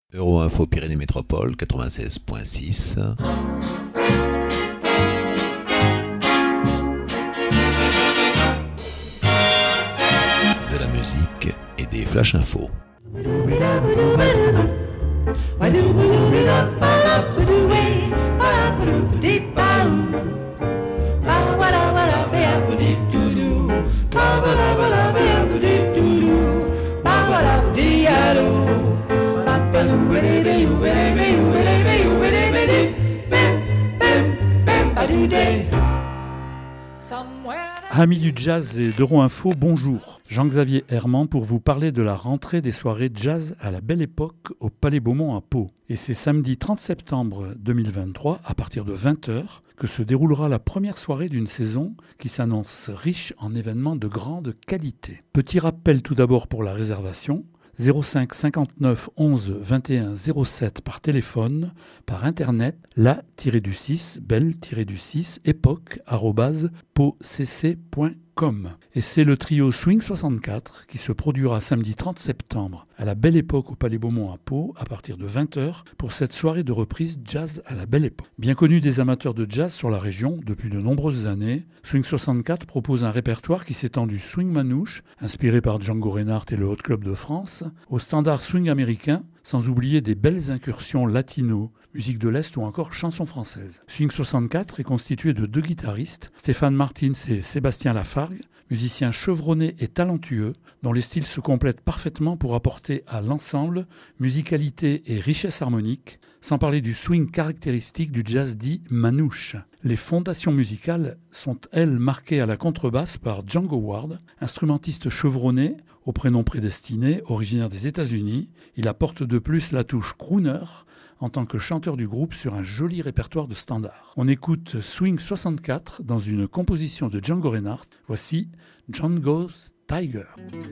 Euroinfo Pyrénées Métropole 96.6. De la musique et des flash infos. Amis du jazz et d'Euroinfo, bonjour. Jean-Xavier Herman pour vous parler de la rentrée des soirées jazz à la Belle Époque au Palais Beaumont à Pau. Et c'est samedi 30 septembre 2023 à partir de 20h que se déroulera la première soirée d'une saison qui s'annonce riche en événements de grande qualité. Petit rappel tout d'abord pour la réservation. 05 59 11 21 07 par téléphone, par internet, la-du-6, belle-du-6, époque@pocc.com. Et c'est le trio Swing 64 qui se produira samedi 30 septembre à la Belle Époque au Palais Beaumont à Pau à partir de 20h pour cette soirée de reprise jazz à la Belle Époque. Bien connu des amateurs de jazz sur la région depuis de nombreuses années, Swing 64 propose un répertoire qui s'étend du swing manouche, inspiré par Django Reinhardt et le Hot Club de France, au standard swing américain, sans oublier des belles incursions latino, musique de l'Est ou encore chansons françaises. Swing 64 est constitué de deux guitaristes, Stéphane Martins et Sébastien Lafargue, musiciens chevronnés et talentueux, dont les styles se complètent parfaitement pour apporter à l'ensemble musicalité et richesse harmonique, sans parler du swing caractéristique du jazz dit manouche. Les fondations musicales sont, elles, marquées à la contrebasse par Django Ward, instrumentiste chevronné, au prénom prédestiné, originaire des États-Unis. Il apporte de plus la touche crooner en tant que chanteur du groupe sur un joli répertoire de standards. On écoute Swing 64 dans une composition de Django Reinhardt. Voici Django's Tiger.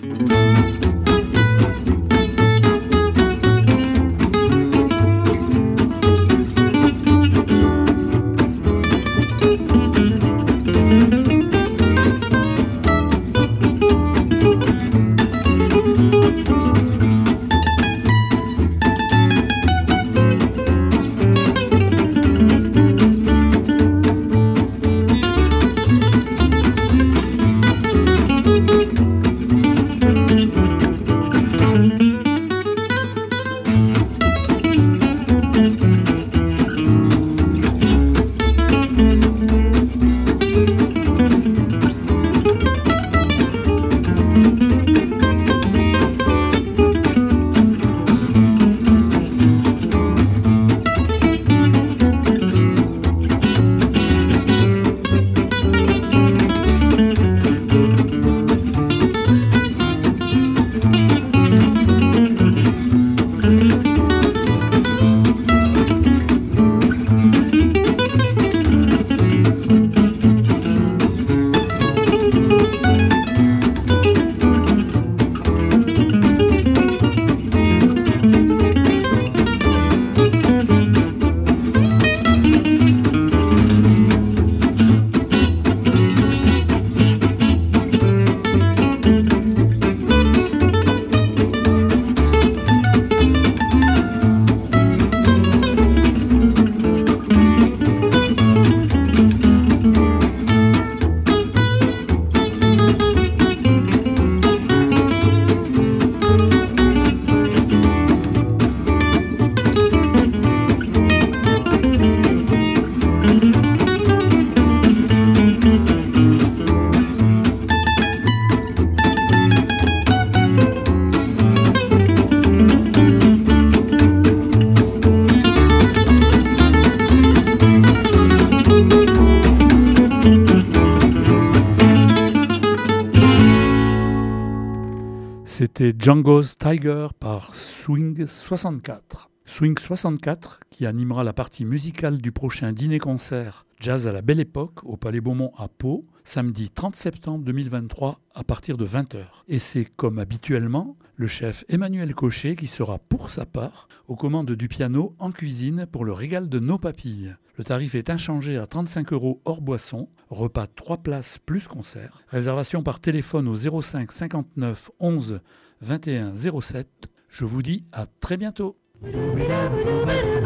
C'était Django's Tiger par Swing 64. Swing 64 qui animera la partie musicale du prochain dîner-concert Jazz à la Belle Époque au Palais Beaumont à Pau, samedi 30 septembre 2023 à partir de 20h. Et c'est comme habituellement le chef Emmanuel Cochet qui sera pour sa part aux commandes du piano en cuisine pour le régal de nos papilles. Le tarif est inchangé à 35 € hors boisson, repas 3 places plus concert. Réservation par téléphone au 05 59 11 21 07. Je vous dis à très bientôt. Ba-doo-ba-da-ba-doo-ba-doo.